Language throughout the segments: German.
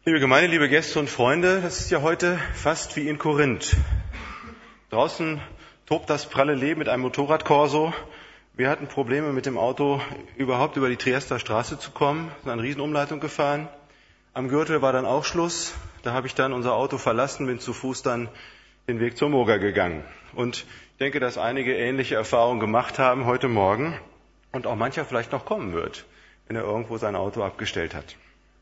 Liebe Gemeinde, liebe Gäste und Freunde, das ist ja heute fast wie in Korinth. Draußen tobt das pralle Leben mit einem Motorradkorso. Wir hatten Probleme mit dem Auto, überhaupt über die Triester Straße zu kommen. Wir sind eine Riesenumleitung gefahren. Am Gürtel war dann auch Schluss. Da habe ich dann unser Auto verlassen, bin zu Fuß dann den Weg zur Moga gegangen. Und ich denke, dass einige ähnliche Erfahrungen gemacht haben heute Morgen und auch mancher vielleicht noch kommen wird, wenn er irgendwo sein Auto abgestellt hat.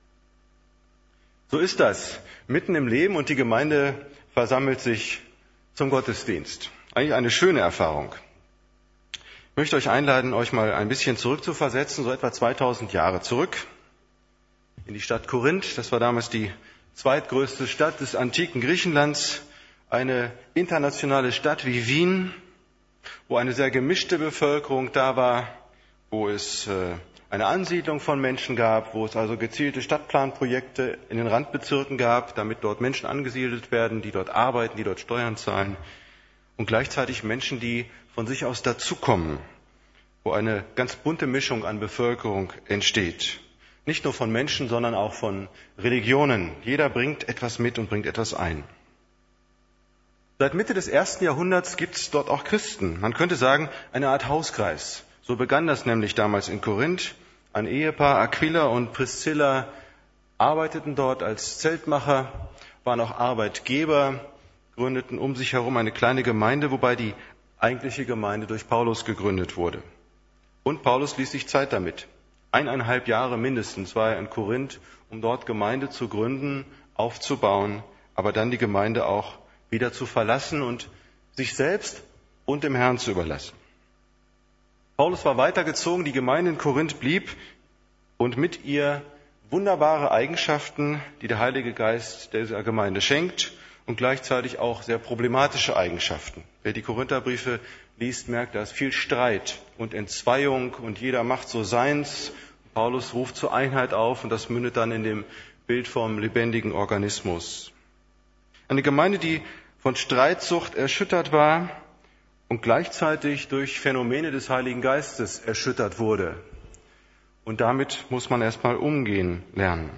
So ist das, mitten im Leben, und die Gemeinde versammelt sich zum Gottesdienst. Eigentlich eine schöne Erfahrung. Ich möchte euch einladen, euch mal ein bisschen zurückzuversetzen, so etwa 2000 Jahre zurück, in die Stadt Korinth. Das war damals die zweitgrößte Stadt des antiken Griechenlands, eine internationale Stadt wie Wien, wo eine sehr gemischte Bevölkerung da war, wo es eine Ansiedlung von Menschen gab, wo es also gezielte Stadtplanprojekte in den Randbezirken gab, damit dort Menschen angesiedelt werden, die dort arbeiten, die dort Steuern zahlen, und gleichzeitig Menschen, die von sich aus dazukommen, wo eine ganz bunte Mischung an Bevölkerung entsteht. Nicht nur von Menschen, sondern auch von Religionen. Jeder bringt etwas mit und bringt etwas ein. Seit Mitte des 1. Jahrhunderts gibt es dort auch Christen. Man könnte sagen, eine Art Hauskreis. So begann das nämlich damals in Korinth. Ein Ehepaar, Aquila und Priscilla, arbeiteten dort als Zeltmacher, waren auch Arbeitgeber, gründeten um sich herum eine kleine Gemeinde, wobei die eigentliche Gemeinde durch Paulus gegründet wurde. Und Paulus ließ sich Zeit damit. 1,5 Jahre mindestens war er in Korinth, um dort Gemeinde zu gründen, aufzubauen, aber dann die Gemeinde auch wieder zu verlassen und sich selbst und dem Herrn zu überlassen. Paulus war weitergezogen, die Gemeinde in Korinth blieb und mit ihr wunderbare Eigenschaften, die der Heilige Geist dieser Gemeinde schenkt, und gleichzeitig auch sehr problematische Eigenschaften. Wer die Korintherbriefe liest, merkt, da ist viel Streit und Entzweiung und jeder macht so seins. Paulus ruft zur Einheit auf und das mündet dann in dem Bild vom lebendigen Organismus. Eine Gemeinde, die von Streitsucht erschüttert war und gleichzeitig durch Phänomene des Heiligen Geistes erschüttert wurde. Und damit muss man erstmal umgehen lernen.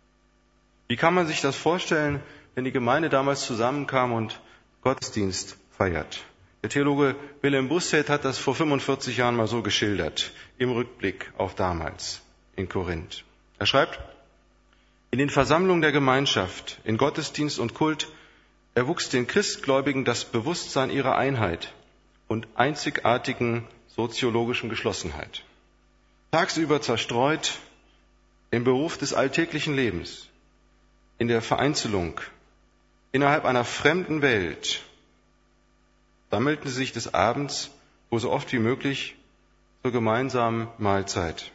Wie kann man sich das vorstellen, wenn die Gemeinde damals zusammenkam und Gottesdienst feiert? Der Theologe Wilhelm Busset hat das vor 45 Jahren mal so geschildert, im Rückblick auf damals in Korinth. Er schreibt: In den Versammlungen der Gemeinschaft, in Gottesdienst und Kult erwuchs den Christgläubigen das Bewusstsein ihrer Einheit und einzigartigen soziologischen Geschlossenheit. Tagsüber zerstreut im Beruf des alltäglichen Lebens, in der Vereinzelung, innerhalb einer fremden Welt, sammelten sie sich des Abends, wo so oft wie möglich, zur gemeinsamen Mahlzeit.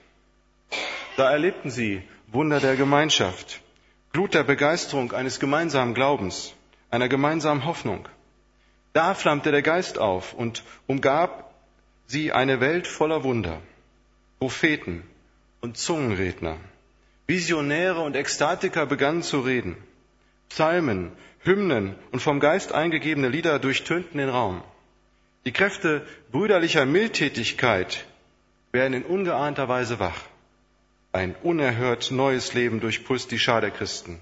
Da erlebten sie Wunder der Gemeinschaft, Glut der Begeisterung eines gemeinsamen Glaubens, einer gemeinsamen Hoffnung. Da flammte der Geist auf und umgab sie eine Welt voller Wunder. Propheten und Zungenredner, Visionäre und Ekstatiker begannen zu reden. Psalmen, Hymnen und vom Geist eingegebene Lieder durchtönten den Raum. Die Kräfte brüderlicher Mildtätigkeit werden in ungeahnter Weise wach. Ein unerhört neues Leben durchpulst die Schar der Christen.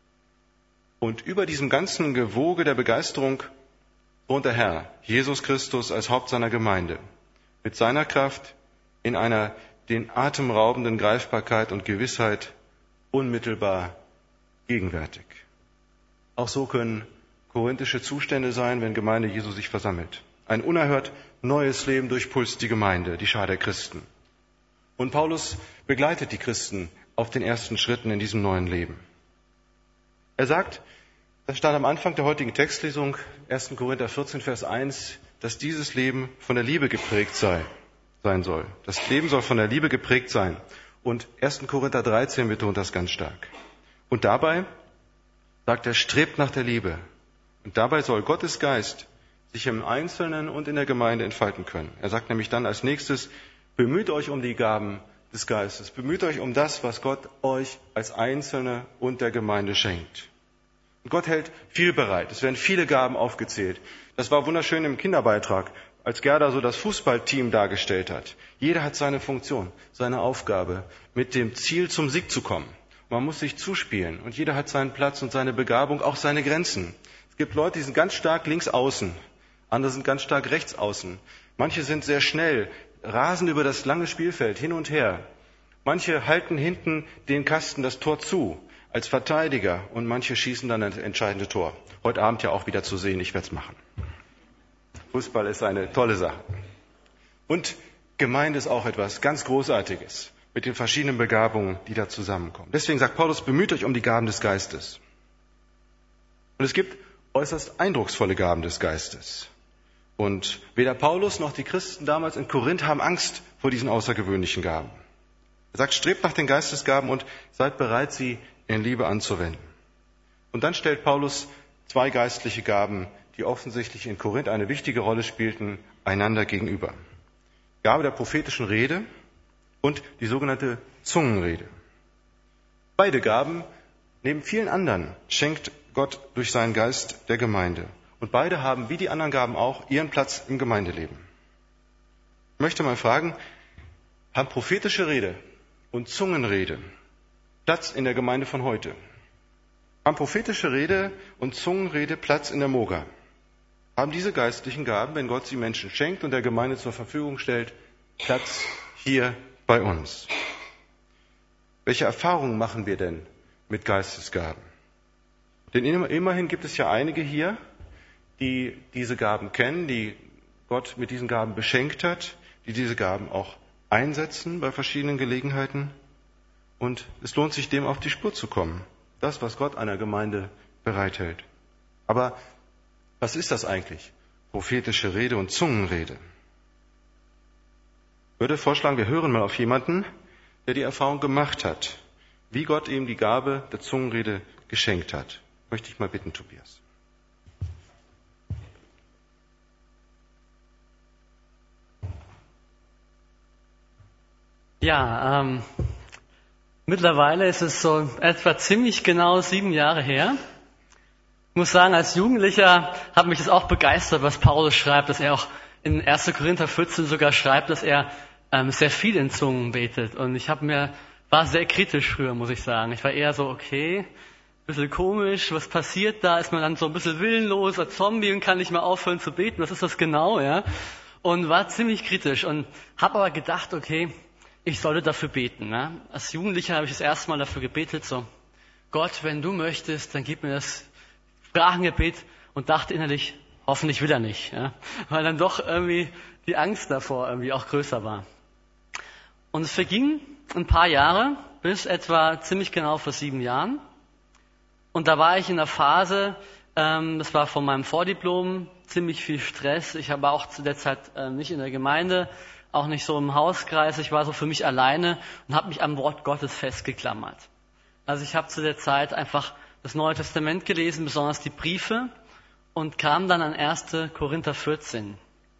Und über diesem ganzen Gewoge der Begeisterung wohnt der Herr, Jesus Christus, als Haupt seiner Gemeinde, mit seiner Kraft in einer den atemraubenden Greifbarkeit und Gewissheit unmittelbar gegenwärtig. Auch so können korinthische Zustände sein, wenn Gemeinde Jesu sich versammelt. Ein unerhört neues Leben durchpulst die Gemeinde, die Schar der Christen. Und Paulus begleitet die Christen auf den ersten Schritten in diesem neuen Leben. Er sagt, das stand am Anfang der heutigen Textlesung, 1. Korinther 14, Vers 1, dass dieses Leben von der Liebe geprägt sein soll. Das Leben soll von der Liebe geprägt sein. Und 1. Korinther 13 betont das ganz stark. Und dabei, sagt er, strebt nach der Liebe. Und dabei soll Gottes Geist sich im Einzelnen und in der Gemeinde entfalten können. Er sagt nämlich dann als nächstes, bemüht euch um die Gaben des Geistes. Bemüht euch um das, was Gott euch als Einzelne und der Gemeinde schenkt. Und Gott hält viel bereit. Es werden viele Gaben aufgezählt. Das war wunderschön im Kinderbeitrag, als Gerda so das Fußballteam dargestellt hat. Jeder hat seine Funktion, seine Aufgabe, mit dem Ziel zum Sieg zu kommen. Man muss sich zuspielen. Und jeder hat seinen Platz und seine Begabung, auch seine Grenzen. Es gibt Leute, die sind ganz stark links außen. Andere sind ganz stark rechts außen. Manche sind sehr schnell, rasen über das lange Spielfeld hin und her. Manche halten hinten den Kasten das Tor zu als Verteidiger und manche schießen dann das entscheidende Tor. Heute Abend ja auch wieder zu sehen, ich werde es machen. Fußball ist eine tolle Sache. Und Gemeinde ist auch etwas ganz Großartiges mit den verschiedenen Begabungen, die da zusammenkommen. Deswegen sagt Paulus, bemüht euch um die Gaben des Geistes. Und es gibt äußerst eindrucksvolle Gaben des Geistes. Und weder Paulus noch die Christen damals in Korinth haben Angst vor diesen außergewöhnlichen Gaben. Er sagt, strebt nach den Geistesgaben und seid bereit, sie in Liebe anzuwenden. Und dann stellt Paulus 2 geistliche Gaben, die offensichtlich in Korinth eine wichtige Rolle spielten, einander gegenüber. Gabe der prophetischen Rede und die sogenannte Zungenrede. Beide Gaben, neben vielen anderen, schenkt Gott durch seinen Geist der Gemeinde. Und beide haben, wie die anderen Gaben auch, ihren Platz im Gemeindeleben. Ich möchte mal fragen, haben prophetische Rede und Zungenrede Platz in der Gemeinde von heute? Haben prophetische Rede und Zungenrede Platz in der Moga? Haben diese geistlichen Gaben, wenn Gott sie Menschen schenkt und der Gemeinde zur Verfügung stellt, Platz hier bei uns? Welche Erfahrungen machen wir denn mit Geistesgaben? Denn immerhin gibt es ja einige hier, die diese Gaben kennen, die Gott mit diesen Gaben beschenkt hat, die diese Gaben auch einsetzen bei verschiedenen Gelegenheiten. Und es lohnt sich, dem auf die Spur zu kommen. Das, was Gott einer Gemeinde bereithält. Aber was ist das eigentlich? Prophetische Rede und Zungenrede. Ich würde vorschlagen, wir hören mal auf jemanden, der die Erfahrung gemacht hat, wie Gott ihm die Gabe der Zungenrede geschenkt hat. Möchte ich mal bitten, Tobias. Ja, mittlerweile ist es so etwa ziemlich genau 7 Jahre her. Ich muss sagen, als Jugendlicher hat mich das auch begeistert, was Paulus schreibt, dass er auch in 1. Korinther 14 sogar schreibt, dass er sehr viel in Zungen betet. Und war sehr kritisch früher, muss ich sagen. Ich war eher so, okay, ein bisschen komisch, was passiert da? Ist man dann so ein bisschen willenlos, ein Zombie und kann nicht mehr aufhören zu beten? Was ist das genau, ja? Und war ziemlich kritisch und habe aber gedacht, okay, ich sollte dafür beten. Ne? Als Jugendlicher habe ich das erste Mal dafür gebetet, so, Gott, wenn du möchtest, dann gib mir das Sprachengebet und dachte innerlich, hoffentlich will er nicht. Ja? Weil dann doch irgendwie die Angst davor irgendwie auch größer war. Und es verging ein paar Jahre, bis etwa ziemlich genau vor 7 Jahren. Und da war ich in einer Phase, das war von meinem Vordiplom, ziemlich viel Stress. Ich war auch zu der Zeit nicht in der Gemeinde, auch nicht so im Hauskreis. Ich war so für mich alleine und habe mich am Wort Gottes festgeklammert. Also ich habe zu der Zeit einfach das Neue Testament gelesen, besonders die Briefe, und kam dann an 1. Korinther 14.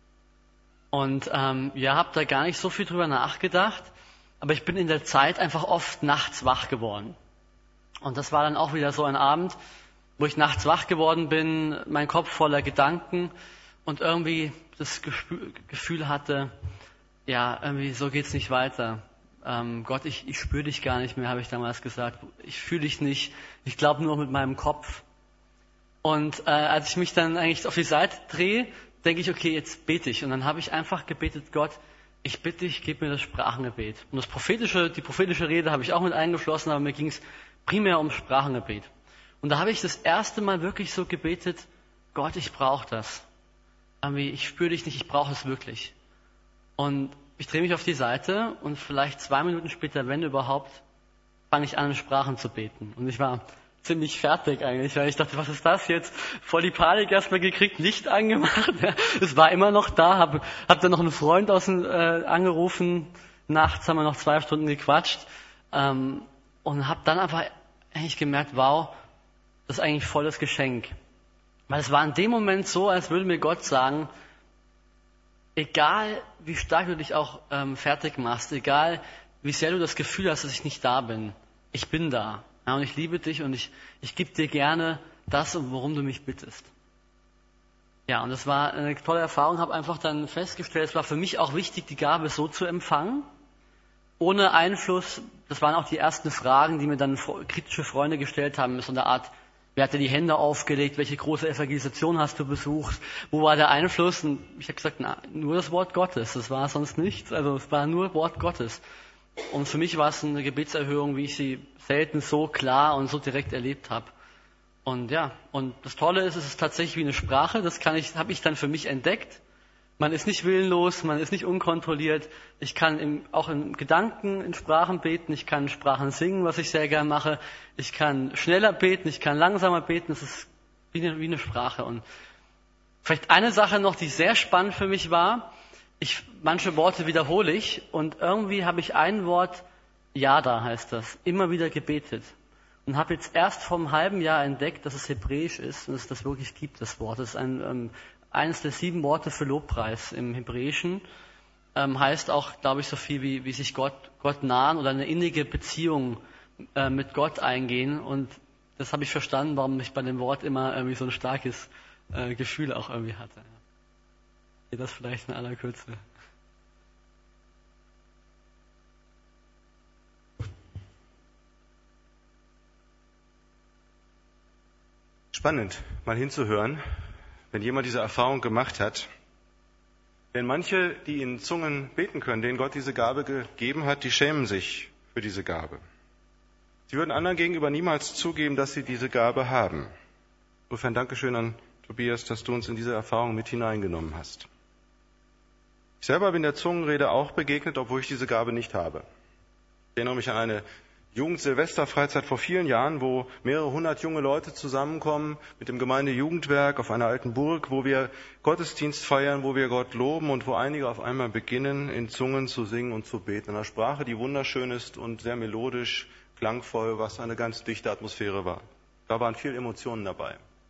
Und habe da gar nicht so viel drüber nachgedacht, aber ich bin in der Zeit einfach oft nachts wach geworden. Und das war dann auch wieder so ein Abend, wo ich nachts wach geworden bin, mein Kopf voller Gedanken und irgendwie das Gefühl hatte, ja, irgendwie so geht's nicht weiter. Gott, ich spüre dich gar nicht mehr, habe ich damals gesagt. Ich fühle dich nicht. Ich glaube nur mit meinem Kopf. Und als ich mich dann eigentlich auf die Seite drehe, denke ich, okay, jetzt bete ich. Und dann habe ich einfach gebetet, Gott, ich bitte dich, gib mir das Sprachengebet. Und die prophetische Rede habe ich auch mit eingeflossen, aber mir ging es primär um Sprachengebet. Und da habe ich das erste Mal wirklich so gebetet, Gott, ich brauche das. Ich spüre dich nicht, ich brauche es wirklich. Und ich drehe mich auf die Seite und vielleicht 2 Minuten später, wenn überhaupt, fange ich an, in Sprachen zu beten. Und ich war ziemlich fertig eigentlich, weil ich dachte, was ist das jetzt? Voll die Panik erstmal gekriegt, Licht angemacht. Es war immer noch da, hab dann noch einen Freund angerufen. Nachts haben wir noch 2 Stunden gequatscht. Und habe dann einfach eigentlich gemerkt, wow, das ist eigentlich voll das Geschenk. Weil es war in dem Moment so, als würde mir Gott sagen, egal wie stark du dich auch fertig machst, egal wie sehr du das Gefühl hast, dass ich nicht da bin, ich bin da. Ja, und ich liebe dich und ich gebe dir gerne das, worum du mich bittest. Ja, und das war eine tolle Erfahrung, habe einfach dann festgestellt, es war für mich auch wichtig, die Gabe so zu empfangen, ohne Einfluss. Das waren auch die ersten Fragen, die mir dann kritische Freunde gestellt haben, so eine Art, wer hat dir die Hände aufgelegt, welche große Evangelisation hast du besucht, wo war der Einfluss? Und ich habe gesagt, nur das Wort Gottes, das war sonst nichts, also es war nur Wort Gottes. Und für mich war es eine Gebetserhörung, wie ich sie selten so klar und so direkt erlebt habe. Und ja, und das Tolle ist, es ist tatsächlich wie eine Sprache, habe ich dann für mich entdeckt. Man ist nicht willenlos, man ist nicht unkontrolliert. Ich kann auch in Gedanken in Sprachen beten, ich kann Sprachen singen, was ich sehr gern mache. Ich kann schneller beten, ich kann langsamer beten. Es ist wie eine Sprache. Und vielleicht eine Sache noch, die sehr spannend für mich war. Manche Worte wiederhole ich und irgendwie habe ich ein Wort, Yada heißt das, immer wieder gebetet. Und habe jetzt erst vor einem halben Jahr entdeckt, dass es hebräisch ist und dass es das wirklich gibt, das Wort. Das ist eines der 7 Worte für Lobpreis im Hebräischen. Heißt auch, glaube ich, so viel wie sich Gott nahen oder eine innige Beziehung mit Gott eingehen. Und das habe ich verstanden, warum ich bei dem Wort immer irgendwie so ein starkes Gefühl auch irgendwie hatte. Ja, das vielleicht in aller Kürze. Spannend, mal hinzuhören, wenn jemand diese Erfahrung gemacht hat. Denn manche, die in Zungen beten können, denen Gott diese Gabe gegeben hat, die schämen sich für diese Gabe. Sie würden anderen gegenüber niemals zugeben, dass sie diese Gabe haben. Insofern Dankeschön an Tobias, dass du uns in diese Erfahrung mit hineingenommen hast. Ich selber bin der Zungenrede auch begegnet, obwohl ich diese Gabe nicht habe. Ich erinnere mich an eine Jugend-Silvester-Freizeit vor vielen Jahren, wo mehrere 100 junge Leute zusammenkommen mit dem Gemeindejugendwerk auf einer alten Burg, wo wir Gottesdienst feiern, wo wir Gott loben und wo einige auf einmal beginnen, in Zungen zu singen und zu beten. In einer Sprache, die wunderschön ist und sehr melodisch, klangvoll, was eine ganz dichte Atmosphäre war. Da waren viele Emotionen dabei.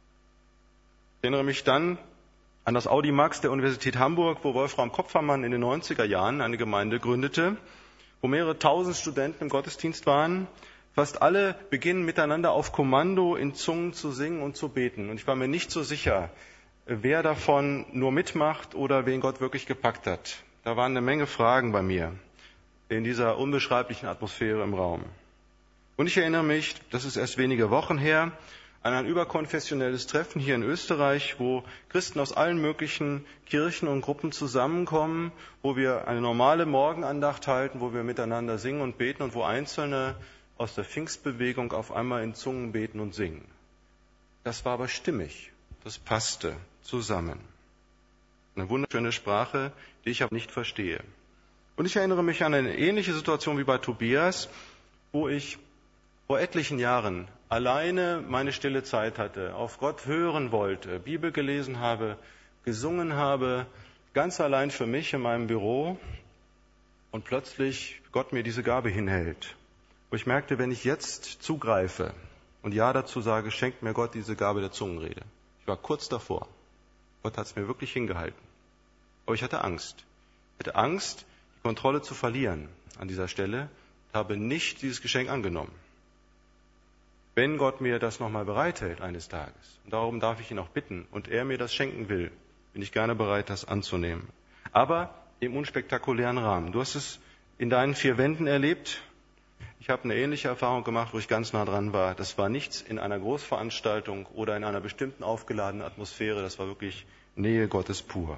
Ich erinnere mich dann an das Audimax der Universität Hamburg, wo Wolfram Kopfermann in den 90er Jahren eine Gemeinde gründete, wo mehrere tausend Studenten im Gottesdienst waren. Fast alle beginnen miteinander auf Kommando in Zungen zu singen und zu beten. Und ich war mir nicht so sicher, wer davon nur mitmacht oder wen Gott wirklich gepackt hat. Da waren eine Menge Fragen bei mir in dieser unbeschreiblichen Atmosphäre im Raum. Und ich erinnere mich, das ist erst wenige Wochen her, an ein überkonfessionelles Treffen hier in Österreich, wo Christen aus allen möglichen Kirchen und Gruppen zusammenkommen, wo wir eine normale Morgenandacht halten, wo wir miteinander singen und beten und wo Einzelne aus der Pfingstbewegung auf einmal in Zungen beten und singen. Das war aber stimmig, das passte zusammen. Eine wunderschöne Sprache, die ich aber nicht verstehe. Und ich erinnere mich an eine ähnliche Situation wie bei Tobias, wo ich vor etlichen Jahren alleine meine stille Zeit hatte, auf Gott hören wollte, Bibel gelesen habe, gesungen habe, ganz allein für mich in meinem Büro und plötzlich Gott mir diese Gabe hinhält. Wo ich merkte, wenn ich jetzt zugreife und Ja dazu sage, schenkt mir Gott diese Gabe der Zungenrede. Ich war kurz davor. Gott hat es mir wirklich hingehalten. Aber ich hatte Angst. Ich hatte Angst, die Kontrolle zu verlieren an dieser Stelle und habe nicht dieses Geschenk angenommen. Wenn Gott mir das nochmal bereithält eines Tages, und darum darf ich ihn auch bitten, und er mir das schenken will, bin ich gerne bereit, das anzunehmen. Aber im unspektakulären Rahmen. Du hast es in deinen 4 Wänden erlebt. Ich habe eine ähnliche Erfahrung gemacht, wo ich ganz nah dran war. Das war nichts in einer Großveranstaltung oder in einer bestimmten aufgeladenen Atmosphäre. Das war wirklich Nähe Gottes pur.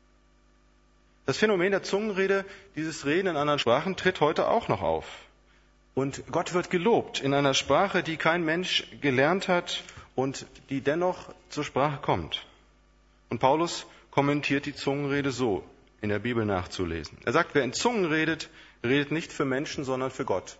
Das Phänomen der Zungenrede, dieses Reden in anderen Sprachen, tritt heute auch noch auf. Und Gott wird gelobt in einer Sprache, die kein Mensch gelernt hat und die dennoch zur Sprache kommt. Und Paulus kommentiert die Zungenrede so, in der Bibel nachzulesen. Er sagt, wer in Zungen redet, redet nicht für Menschen, sondern für Gott.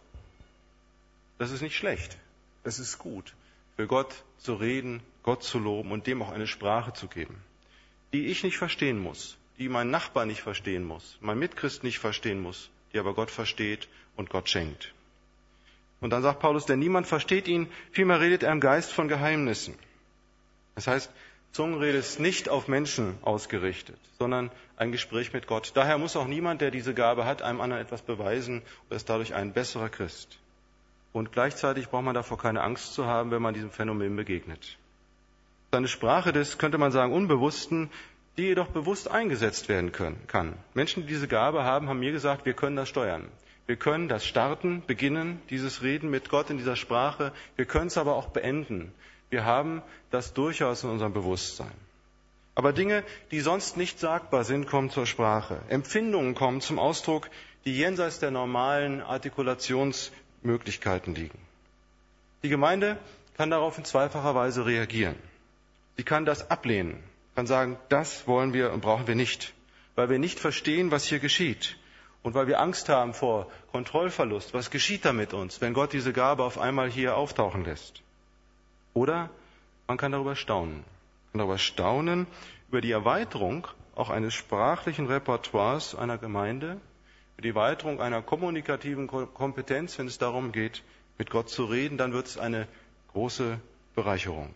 Das ist nicht schlecht, das ist gut, für Gott zu reden, Gott zu loben und dem auch eine Sprache zu geben, die ich nicht verstehen muss, die mein Nachbar nicht verstehen muss, mein Mitchrist nicht verstehen muss, die aber Gott versteht und Gott schenkt. Und dann sagt Paulus, denn niemand versteht ihn, vielmehr redet er im Geist von Geheimnissen. Das heißt, Zungenrede ist nicht auf Menschen ausgerichtet, sondern ein Gespräch mit Gott. Daher muss auch niemand, der diese Gabe hat, einem anderen etwas beweisen und ist dadurch ein besserer Christ. Und gleichzeitig braucht man davor keine Angst zu haben, wenn man diesem Phänomen begegnet. Eine Sprache des, könnte man sagen, Unbewussten, die jedoch bewusst eingesetzt werden kann. Menschen, die diese Gabe haben, haben mir gesagt, wir können das steuern. Wir können das starten, beginnen, dieses Reden mit Gott in dieser Sprache. Wir können es aber auch beenden. Wir haben das durchaus in unserem Bewusstsein. Aber Dinge, die sonst nicht sagbar sind, kommen zur Sprache. Empfindungen kommen zum Ausdruck, die jenseits der normalen Artikulationsmöglichkeiten liegen. Die Gemeinde kann darauf in zweifacher Weise reagieren. Sie kann das ablehnen, kann sagen, das wollen wir und brauchen wir nicht, weil wir nicht verstehen, was hier geschieht und weil wir Angst haben vor Kontrollverlust. Was geschieht da mit uns, wenn Gott diese Gabe auf einmal hier auftauchen lässt? Oder man kann darüber staunen. Über die Erweiterung auch eines sprachlichen Repertoires einer Gemeinde, über die Erweiterung einer kommunikativen Kompetenz, wenn es darum geht, mit Gott zu reden, dann wird es eine große Bereicherung.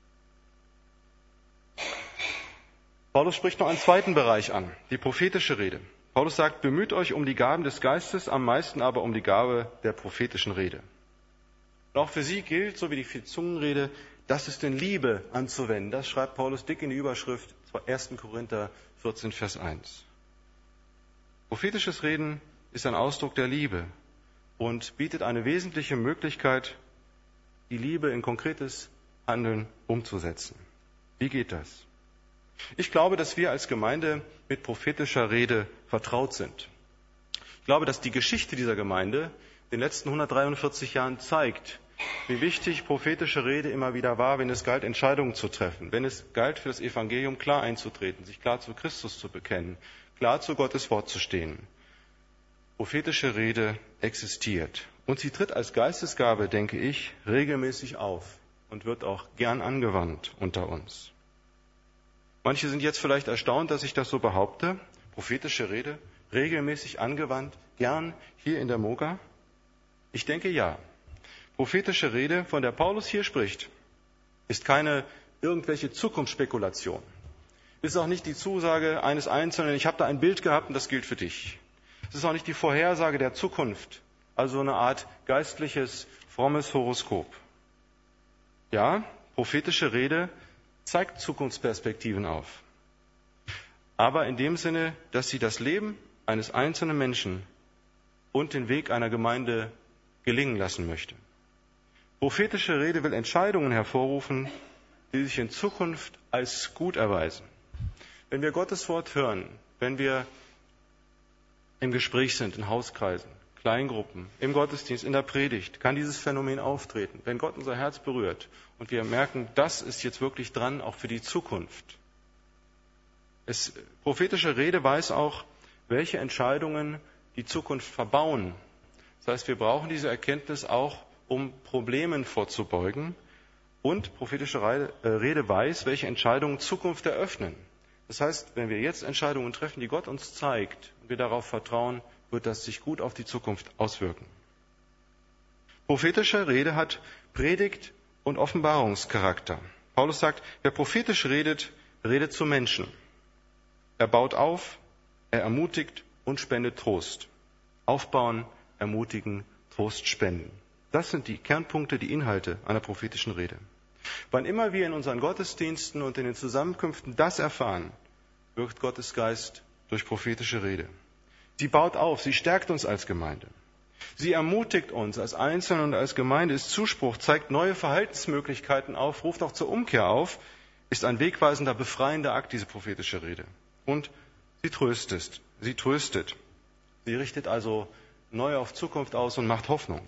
Paulus spricht noch einen zweiten Bereich an, die prophetische Rede. Paulus sagt, bemüht euch um die Gaben des Geistes, am meisten aber um die Gabe der prophetischen Rede. Und auch für sie gilt, so wie die Zungenrede, das ist in Liebe anzuwenden. Das schreibt Paulus dick in die Überschrift 1. Korinther 14, Vers 1. Prophetisches Reden ist ein Ausdruck der Liebe und bietet eine wesentliche Möglichkeit, die Liebe in konkretes Handeln umzusetzen. Wie geht das? Ich glaube, dass wir als Gemeinde mit prophetischer Rede vertraut sind. Ich glaube, dass die Geschichte dieser Gemeinde in den letzten 143 Jahren zeigt, wie wichtig prophetische Rede immer wieder war, wenn es galt, Entscheidungen zu treffen, wenn es galt, für das Evangelium klar einzutreten, sich klar zu Christus zu bekennen, klar zu Gottes Wort zu stehen. Prophetische Rede existiert und sie tritt als Geistesgabe, denke ich, regelmäßig auf und wird auch gern angewandt unter uns. Manche sind jetzt vielleicht erstaunt, dass ich das so behaupte. Prophetische Rede, regelmäßig angewandt, gern hier in der Moga. Ich denke ja. Prophetische Rede, von der Paulus hier spricht, ist keine irgendwelche Zukunftsspekulation. Ist auch nicht die Zusage eines Einzelnen, ich habe da ein Bild gehabt und das gilt für dich. Es ist auch nicht die Vorhersage der Zukunft, also eine Art geistliches, frommes Horoskop. Ja, prophetische Rede zeigt Zukunftsperspektiven auf. Aber in dem Sinne, dass sie das Leben eines einzelnen Menschen und den Weg einer Gemeinde gelingen lassen möchte. Prophetische Rede will Entscheidungen hervorrufen, die sich in Zukunft als gut erweisen. Wenn wir Gottes Wort hören, wenn wir im Gespräch sind, in Hauskreisen, Kleingruppen, im Gottesdienst, in der Predigt, kann dieses Phänomen auftreten. Wenn Gott unser Herz berührt und wir merken, das ist jetzt wirklich dran, auch für die Zukunft. Prophetische Rede weiß auch, welche Entscheidungen die Zukunft verbauen. Das heißt, wir brauchen diese Erkenntnis auch, um Problemen vorzubeugen. Und prophetische Rede weiß, welche Entscheidungen Zukunft eröffnen. Das heißt, wenn wir jetzt Entscheidungen treffen, die Gott uns zeigt, und wir darauf vertrauen, wird das sich gut auf die Zukunft auswirken. Prophetische Rede hat Predigt- und Offenbarungscharakter. Paulus sagt, wer prophetisch redet, redet zu Menschen. Er baut auf, er ermutigt und spendet Trost. Aufbauen, ermutigen, Trost spenden. Das sind die Kernpunkte, die Inhalte einer prophetischen Rede. Wann immer wir in unseren Gottesdiensten und in den Zusammenkünften das erfahren, wirkt Gottes Geist durch prophetische Rede. Sie baut auf, sie stärkt uns als Gemeinde. Sie ermutigt uns als Einzelne und als Gemeinde, ist Zuspruch, zeigt neue Verhaltensmöglichkeiten auf, ruft auch zur Umkehr auf, ist ein wegweisender, befreiender Akt, diese prophetische Rede. Und sie tröstet. Sie richtet also neu auf Zukunft aus und macht Hoffnung.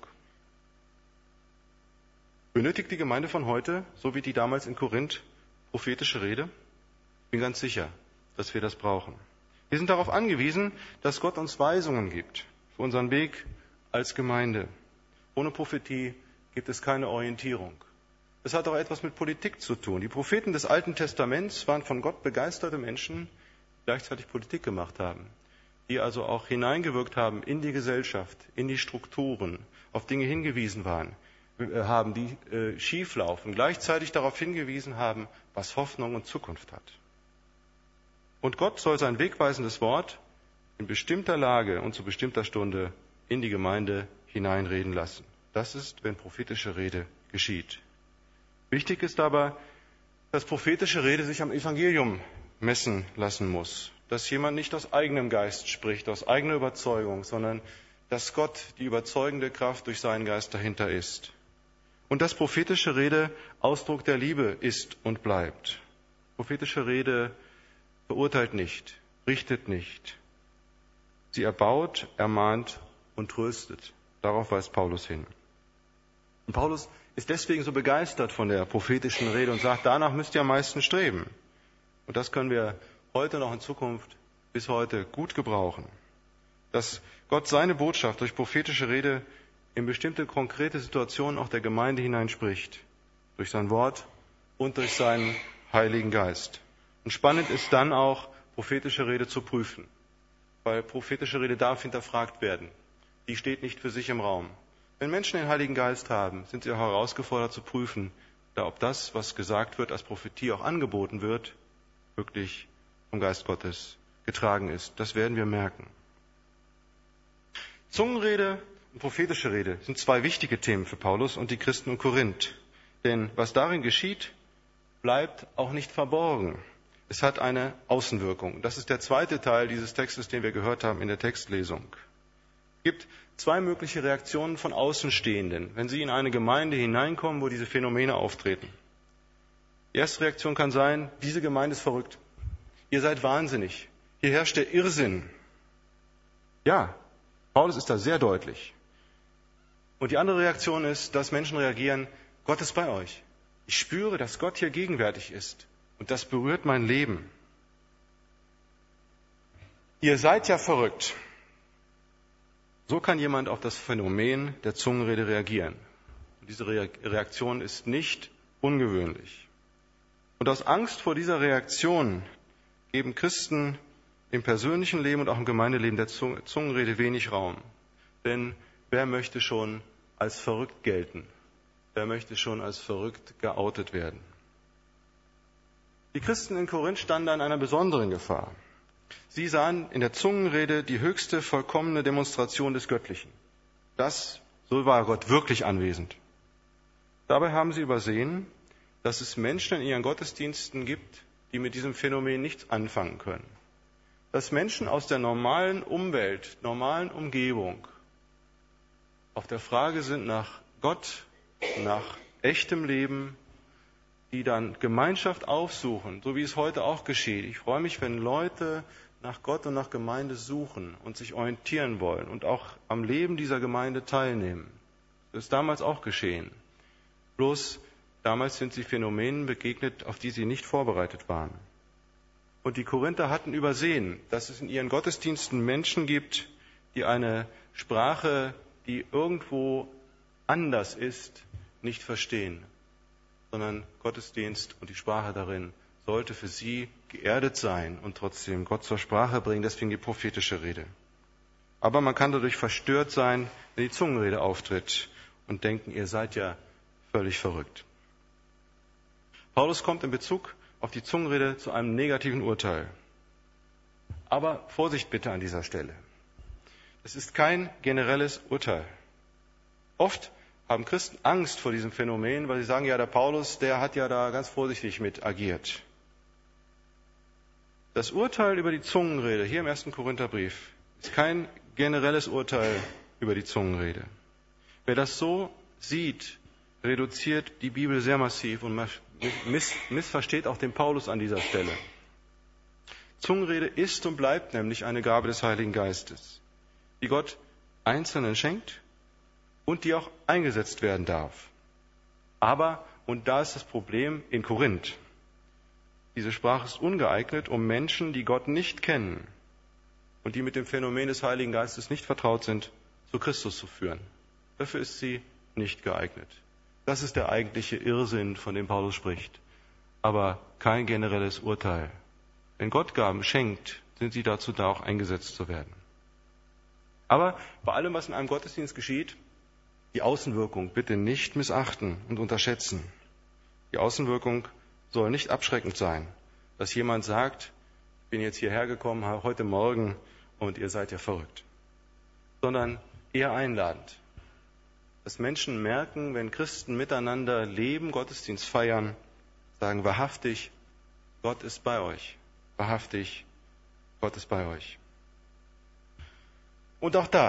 Benötigt die Gemeinde von heute, so wie die damals in Korinth, prophetische Rede? Ich bin ganz sicher, dass wir das brauchen. Wir sind darauf angewiesen, dass Gott uns Weisungen gibt für unseren Weg als Gemeinde. Ohne Prophetie gibt es keine Orientierung. Es hat auch etwas mit Politik zu tun. Die Propheten des Alten Testaments waren von Gott begeisterte Menschen, die gleichzeitig Politik gemacht haben, die also auch hineingewirkt haben in die Gesellschaft, in die Strukturen, auf Dinge hingewiesen haben, die schief laufen, gleichzeitig darauf hingewiesen haben, was Hoffnung und Zukunft hat. Und Gott soll sein wegweisendes Wort in bestimmter Lage und zu bestimmter Stunde in die Gemeinde hineinreden lassen. Das ist, wenn prophetische Rede geschieht. Wichtig ist aber, dass prophetische Rede sich am Evangelium messen lassen muss. Dass jemand nicht aus eigenem Geist spricht, aus eigener Überzeugung, sondern dass Gott die überzeugende Kraft durch seinen Geist dahinter ist. Und dass prophetische Rede Ausdruck der Liebe ist und bleibt. Prophetische Rede verurteilt nicht, richtet nicht. Sie erbaut, ermahnt und tröstet. Darauf weist Paulus hin. Und Paulus ist deswegen so begeistert von der prophetischen Rede und sagt, danach müsst ihr am meisten streben. Und das können wir heute noch in Zukunft bis heute gut gebrauchen. Dass Gott seine Botschaft durch prophetische Rede in bestimmte konkrete Situationen auch der Gemeinde hineinspricht. Durch sein Wort und durch seinen Heiligen Geist. Und spannend ist dann auch, prophetische Rede zu prüfen. Weil prophetische Rede darf hinterfragt werden. Die steht nicht für sich im Raum. Wenn Menschen den Heiligen Geist haben, sind sie auch herausgefordert zu prüfen, ob das, was gesagt wird, als Prophetie auch angeboten wird, wirklich vom Geist Gottes getragen ist. Das werden wir merken. Zungenrede und prophetische Rede sind zwei wichtige Themen für Paulus und die Christen in Korinth. Denn was darin geschieht, bleibt auch nicht verborgen. Es hat eine Außenwirkung. Das ist der zweite Teil dieses Textes, den wir gehört haben in der Textlesung. Es gibt zwei mögliche Reaktionen von Außenstehenden, wenn sie in eine Gemeinde hineinkommen, wo diese Phänomene auftreten. Die erste Reaktion kann sein, diese Gemeinde ist verrückt. Ihr seid wahnsinnig. Hier herrscht der Irrsinn. Ja, Paulus ist da sehr deutlich. Und die andere Reaktion ist, dass Menschen reagieren, Gott ist bei euch. Ich spüre, dass Gott hier gegenwärtig ist. Und das berührt mein Leben. Ihr seid ja verrückt. So kann jemand auf das Phänomen der Zungenrede reagieren. Und diese Reaktion ist nicht ungewöhnlich. Und aus Angst vor dieser Reaktion geben Christen im persönlichen Leben und auch im Gemeindeleben der Zungenrede wenig Raum. Denn wer möchte schon als verrückt gelten? Wer möchte schon als verrückt geoutet werden? Die Christen in Korinth standen an einer besonderen Gefahr. Sie sahen in der Zungenrede die höchste, vollkommene Demonstration des Göttlichen. So war Gott wirklich anwesend. Dabei haben sie übersehen, dass es Menschen in ihren Gottesdiensten gibt, die mit diesem Phänomen nichts anfangen können. Dass Menschen aus der normalen Umwelt, normalen Umgebung auf der Frage sind nach Gott, nach echtem Leben, die dann Gemeinschaft aufsuchen, so wie es heute auch geschieht. Ich freue mich, wenn Leute nach Gott und nach Gemeinde suchen und sich orientieren wollen und auch am Leben dieser Gemeinde teilnehmen. Das ist damals auch geschehen. Bloß damals sind sie Phänomenen begegnet, auf die sie nicht vorbereitet waren. Und die Korinther hatten übersehen, dass es in ihren Gottesdiensten Menschen gibt, die eine Sprache, die irgendwo anders ist, nicht verstehen, sondern Gottesdienst und die Sprache darin sollte für sie geerdet sein und trotzdem Gott zur Sprache bringen, deswegen die prophetische Rede. Aber man kann dadurch verstört sein, wenn die Zungenrede auftritt und denken, ihr seid ja völlig verrückt. Paulus kommt in Bezug auf die Zungenrede zu einem negativen Urteil. Aber Vorsicht bitte an dieser Stelle. Es ist kein generelles Urteil. Oft haben Christen Angst vor diesem Phänomen, weil sie sagen, ja, der Paulus, der hat ja da ganz vorsichtig mit agiert. Das Urteil über die Zungenrede hier im 1. Korintherbrief ist kein generelles Urteil über die Zungenrede. Wer das so sieht, reduziert die Bibel sehr massiv und missversteht auch den Paulus an dieser Stelle. Zungenrede ist und bleibt nämlich eine Gabe des Heiligen Geistes, die Gott Einzelnen schenkt und die auch eingesetzt werden darf. Aber, und da ist das Problem in Korinth, diese Sprache ist ungeeignet, um Menschen, die Gott nicht kennen und die mit dem Phänomen des Heiligen Geistes nicht vertraut sind, zu Christus zu führen. Dafür ist sie nicht geeignet. Das ist der eigentliche Irrsinn, von dem Paulus spricht. Aber kein generelles Urteil. Wenn Gott Gaben schenkt, sind sie dazu da, auch eingesetzt zu werden. Aber bei allem, was in einem Gottesdienst geschieht, die Außenwirkung bitte nicht missachten und unterschätzen. Die Außenwirkung soll nicht abschreckend sein, dass jemand sagt, ich bin jetzt hierher gekommen, heute Morgen, und ihr seid ja verrückt. Sondern eher einladend. Dass Menschen merken, wenn Christen miteinander leben, Gottesdienst feiern, sagen wahrhaftig, Gott ist bei euch. Wahrhaftig, Gott ist bei euch. Und auch da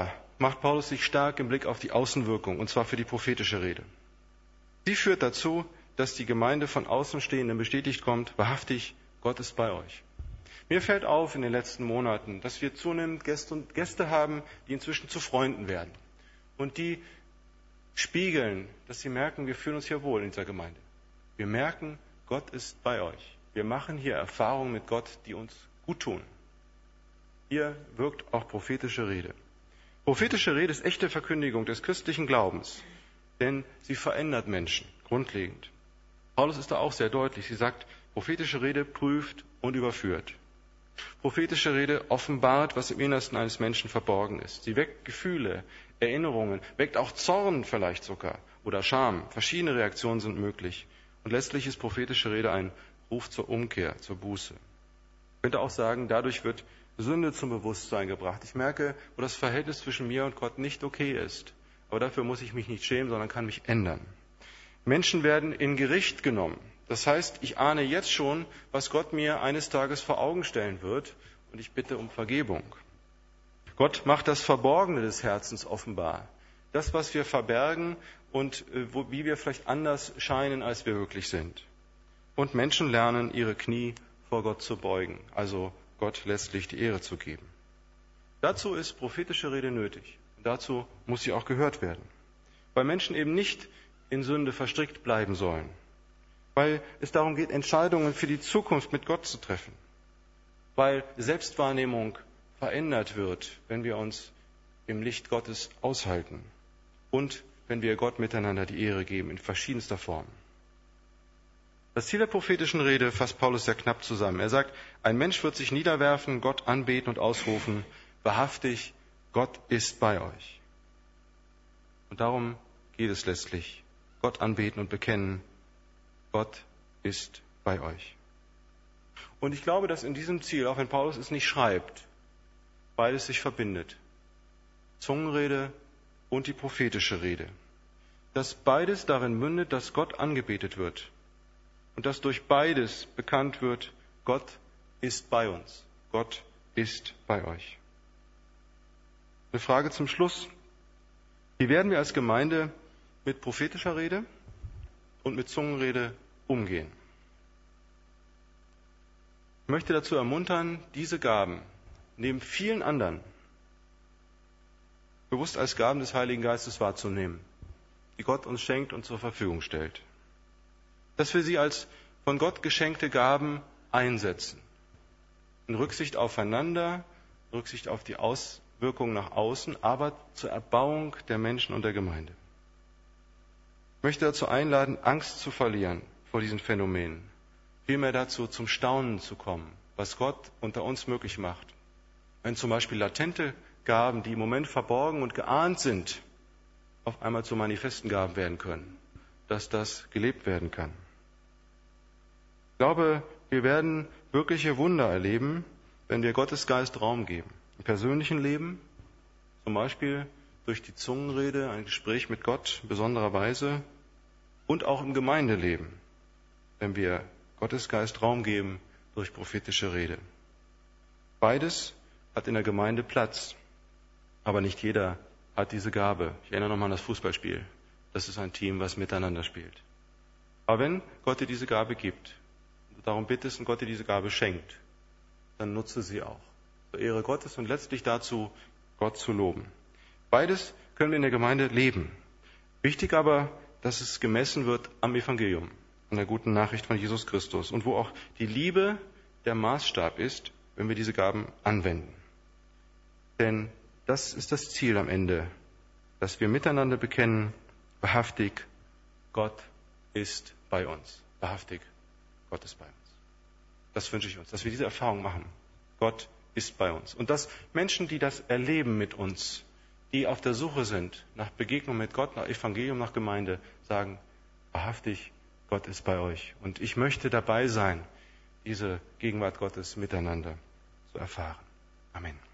macht Paulus sich stark im Blick auf die Außenwirkung, und zwar für die prophetische Rede. Sie führt dazu, dass die Gemeinde von Außenstehenden bestätigt kommt, wahrhaftig, Gott ist bei euch. Mir fällt auf in den letzten Monaten, dass wir zunehmend Gäste haben, die inzwischen zu Freunden werden. Und die spiegeln, dass sie merken, wir fühlen uns hier wohl in dieser Gemeinde. Wir merken, Gott ist bei euch. Wir machen hier Erfahrungen mit Gott, die uns gut tun. Hier wirkt auch prophetische Rede. Prophetische Rede ist echte Verkündigung des christlichen Glaubens, denn sie verändert Menschen grundlegend. Paulus ist da auch sehr deutlich. Sie sagt, prophetische Rede prüft und überführt. Prophetische Rede offenbart, was im Innersten eines Menschen verborgen ist. Sie weckt Gefühle, Erinnerungen, weckt auch Zorn vielleicht sogar oder Scham. Verschiedene Reaktionen sind möglich. Und letztlich ist prophetische Rede ein Ruf zur Umkehr, zur Buße. Ich könnte auch sagen, dadurch wird Sünde zum Bewusstsein gebracht. Ich merke, wo das Verhältnis zwischen mir und Gott nicht okay ist. Aber dafür muss ich mich nicht schämen, sondern kann mich ändern. Menschen werden in Gericht genommen. Das heißt, ich ahne jetzt schon, was Gott mir eines Tages vor Augen stellen wird, und ich bitte um Vergebung. Gott macht das Verborgene des Herzens offenbar. Das, was wir verbergen und wie wir vielleicht anders scheinen, als wir wirklich sind. Und Menschen lernen, ihre Knie vor Gott zu beugen, also Gott letztlich die Ehre zu geben. Dazu ist prophetische Rede nötig. Und dazu muss sie auch gehört werden. Weil Menschen eben nicht in Sünde verstrickt bleiben sollen. Weil es darum geht, Entscheidungen für die Zukunft mit Gott zu treffen. Weil Selbstwahrnehmung verändert wird, wenn wir uns im Licht Gottes aushalten. Und wenn wir Gott miteinander die Ehre geben, in verschiedenster Form. Das Ziel der prophetischen Rede fasst Paulus sehr knapp zusammen. Er sagt, ein Mensch wird sich niederwerfen, Gott anbeten und ausrufen, wahrhaftig, Gott ist bei euch. Und darum geht es letztlich. Gott anbeten und bekennen, Gott ist bei euch. Und ich glaube, dass in diesem Ziel, auch wenn Paulus es nicht schreibt, beides sich verbindet. Zungenrede und die prophetische Rede. Dass beides darin mündet, dass Gott angebetet wird. Und dass durch beides bekannt wird, Gott ist bei uns. Gott ist bei euch. Eine Frage zum Schluss. Wie werden wir als Gemeinde mit prophetischer Rede und mit Zungenrede umgehen? Ich möchte dazu ermuntern, diese Gaben neben vielen anderen bewusst als Gaben des Heiligen Geistes wahrzunehmen, die Gott uns schenkt und zur Verfügung stellt. Dass wir sie als von Gott geschenkte Gaben einsetzen. In Rücksicht aufeinander, in Rücksicht auf die Auswirkungen nach außen, aber zur Erbauung der Menschen und der Gemeinde. Ich möchte dazu einladen, Angst zu verlieren vor diesen Phänomenen. Vielmehr dazu, zum Staunen zu kommen, was Gott unter uns möglich macht. Wenn zum Beispiel latente Gaben, die im Moment verborgen und geahnt sind, auf einmal zu manifesten Gaben werden können. Dass das gelebt werden kann. Ich glaube, wir werden wirkliche Wunder erleben, wenn wir Gottes Geist Raum geben. Im persönlichen Leben, zum Beispiel durch die Zungenrede, ein Gespräch mit Gott in besonderer Weise, und auch im Gemeindeleben, wenn wir Gottes Geist Raum geben durch prophetische Rede. Beides hat in der Gemeinde Platz, aber nicht jeder hat diese Gabe. Ich erinnere nochmal an das Fußballspiel. Das ist ein Team, was miteinander spielt. Aber wenn Gott dir diese Gabe gibt, und du darum bittest und Gott dir diese Gabe schenkt, dann nutze sie auch. Zur Ehre Gottes und letztlich dazu, Gott zu loben. Beides können wir in der Gemeinde leben. Wichtig aber, dass es gemessen wird am Evangelium, an der guten Nachricht von Jesus Christus und wo auch die Liebe der Maßstab ist, wenn wir diese Gaben anwenden. Denn das ist das Ziel am Ende, dass wir miteinander bekennen, wahrhaftig, Gott ist bei uns. Wahrhaftig, Gott ist bei uns. Das wünsche ich uns, dass wir diese Erfahrung machen. Gott ist bei uns. Und dass Menschen, die das erleben mit uns, die auf der Suche sind nach Begegnung mit Gott, nach Evangelium, nach Gemeinde, sagen, wahrhaftig, Gott ist bei euch. Und ich möchte dabei sein, diese Gegenwart Gottes miteinander zu erfahren. Amen.